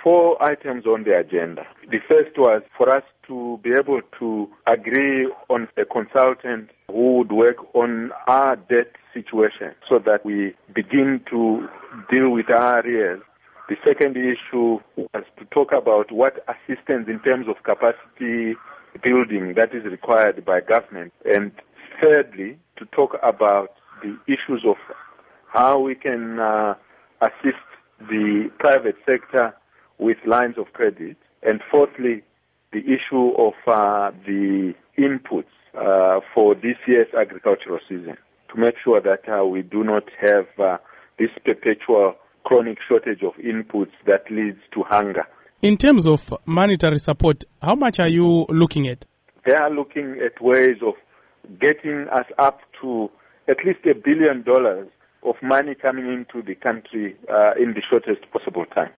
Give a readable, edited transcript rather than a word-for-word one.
4 items on the agenda. The first was for us to be able to agree on a consultant who would work on our debt situation so that we begin to deal with our arrears. The second issue was to talk about what assistance in terms of capacity building that is required by government. And thirdly, to talk about the issues of how we can assist the private sector with lines of credit. And fourthly, the issue of the inputs for this year's agricultural season to make sure that we do not have this perpetual chronic shortage of inputs that leads to hunger. In terms of monetary support, how much are you looking at? They are looking at ways of getting us up to at least $1 billion of money coming into the country in the shortest possible time.